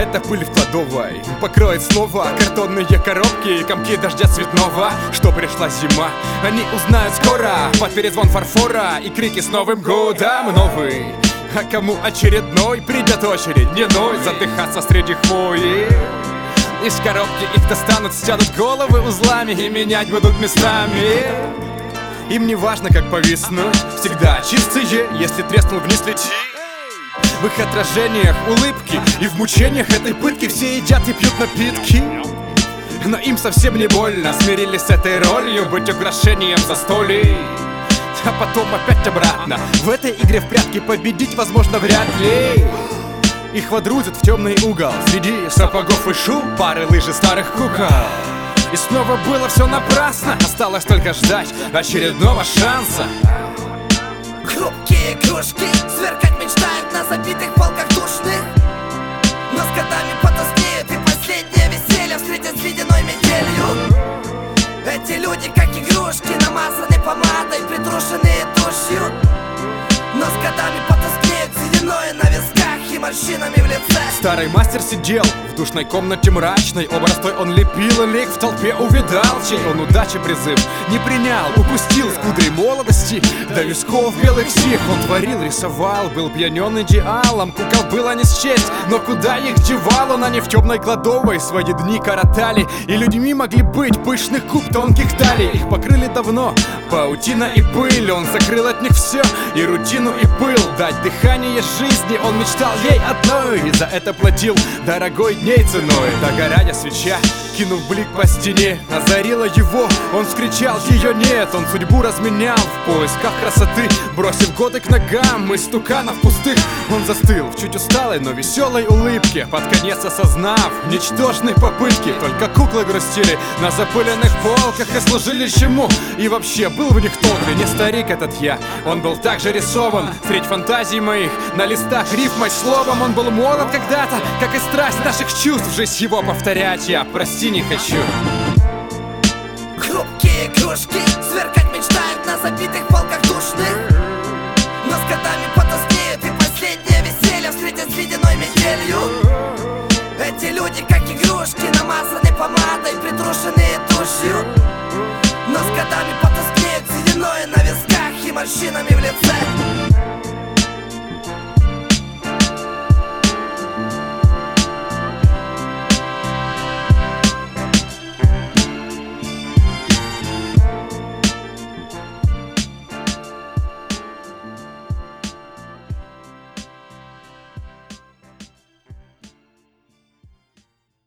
это пыль в кладовой покроет снова картонные коробки и комки дождя цветного. Что пришла зима, они узнают скоро под перезвон фарфора и крики с Новым годом новый. А кому очередной придет очередь дневной задыхаться среди хвои. Из коробки их достанут, стянут головы узлами и менять будут местами. Им не важно, как повиснуть, всегда чистые, если треснул вниз лети. В их отражениях улыбки, и в мучениях этой пытки все едят и пьют напитки. Но им совсем не больно, смирились с этой ролью быть украшением застолий. А потом опять обратно. В этой игре в прятки победить возможно вряд ли. Их водрузят в темный угол среди сапогов и шуб, пары лыж и старых кукол. И снова было все напрасно, осталось только ждать очередного шанса. Хрупкие игрушки сверкать мечтают на забитых полках душных, но с годами потускнеют, и последнее веселье встретят с ледяной метелью. Эти люди как игрушки, намазаны помадой, притрушенные тушью, но с годами потускнеют, сединой на висках и морщинами в лице. Старый мастер сидел в душной комнате мрачной, образ той он лепил, и лик в толпе увидал, чей он удачи призыв не принял, упустил в кудре молодости до висков белых сих. Он творил, рисовал, был пьянен идеалом, кукол было не счесть, но куда их девал он? Они в темной кладовой свои дни коротали, и людьми могли быть пышных куб, тонких талий. Их покрыли давно паутина и пыль, он закрыл от них все, и рутину, и пыл. Дать дыхание жизни он мечтал ей одной, и за это платил дорогой дней ценой. Догорая свеча, кинув блик по стене, озарила его, он вскричал: ее нет. Он судьбу разменял в поисках красоты, бросив годы к ногам истуканов пустых. Он застыл в чуть усталой, но веселой улыбке, под конец осознав ничтожные попытки. Только куклы грустили на запыленных полках и служили чему? И вообще был в них толк, и не старик этот я. Он был так же рисован средь фантазий моих, на листах рифмой словом. Он был молод когда-то, как и страсть наших чувств. Жизнь его повторять я, прости, не хочу. Хрупкие игрушки сверкать мечтают на забитых полках душных, но с годами потускнеют, и последнее веселье встретят с ледяной метелью. Эти люди как игрушки, намазаны помадой, притрушенные тушью, но с годами потускнеют, сединой на висках и морщинами в лице.